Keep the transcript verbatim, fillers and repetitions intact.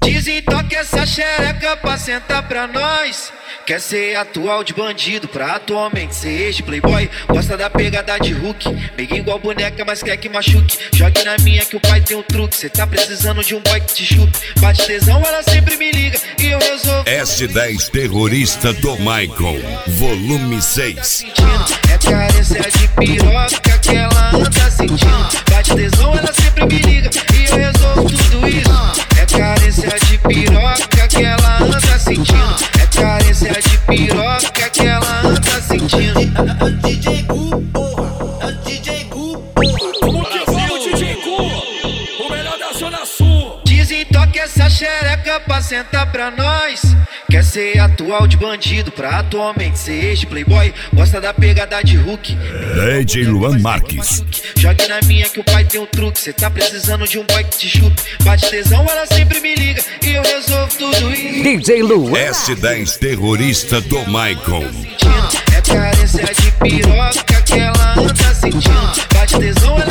Dizem toca essa xereca pra sentar pra nós. Quer ser atual de bandido pra atualmente ser ex-playboy. Gosta da pegada de Hulk, meio igual boneca, mas quer que machuque. Jogue na minha que o pai tem um truque. Cê tá precisando de um boy que te chupe. Bate tesão, ela sempre me liga e eu resolvo. S dez Terrorista do Michael, volume seis. É carência de piroca que ela anda sentindo. Bate tesão, ela sempre me liga e eu resolvo tudo isso. É carência de piroca que ela anda sentindo. É carência de piroca que ela anda sentindo. É o D J Gu, porra, é o D J Gu, porra. Como que vai o D J Gu? O melhor da Zona Sul. Dizem toca essa xereca pra sentar pra nós. Quer ser atual de bandido pra atualmente ser ex-playboy. Gosta da pegada de Hulk, D J Luan Marques. jogue na minha que o pai tem um truque. Cê tá precisando de um boy que te chupe. Bate tesão, ela sempre me liga e eu resolvo tudo isso. D J Luan S dez Terrorista do Michael. É carência de piroca que ela anda sentindo. Bate tesão, ela